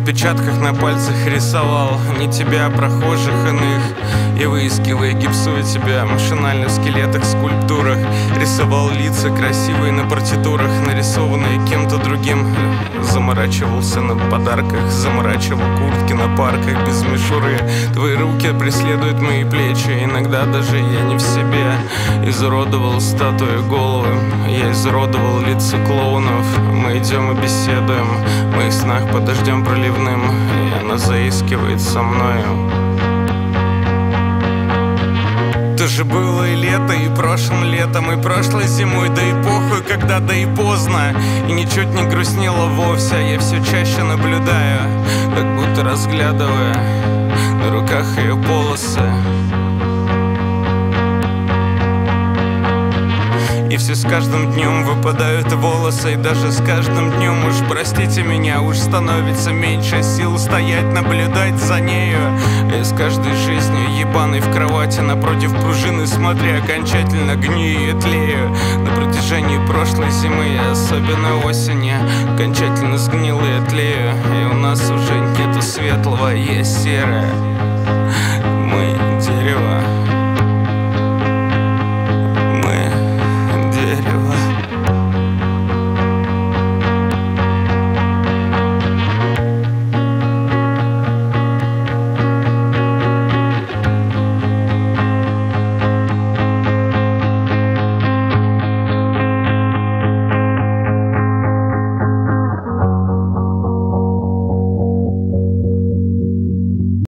отпечатках на пальцах рисовал не тебя, а прохожих иных. И выискивая, гипсуя тебя машинально в скелетах, скульптурах. Рисовал лица красивые на партитурах, нарисованные кем-то другим. Заморачивался на подарках, заморачивал куртки на парках без мишуры. Твои руки преследуют мои плечи, иногда даже я не в себе. Изуродовал статуи головы, я изуродовал лица клоунов. Мы идем и беседуем в моих снах под дождем проливным, и она заискивает со мною. То же было и лето, и прошлым летом, и прошлой зимой, да и похуй, когда да и поздно. И ничуть не грустнело вовсе, я все чаще наблюдаю, как будто разглядывая на руках ее полосы. И все с каждым днем выпадают волосы, и даже с каждым днем, уж простите меня, уж становится меньше сил стоять, наблюдать за нею. И с каждой жизнью ебаной в кровати напротив пружины, смотря, окончательно гнию и тлею. На протяжении прошлой зимы и особенно осени окончательно сгнил и тлею. И у нас уже нету светлого, есть серое. Мы дерево.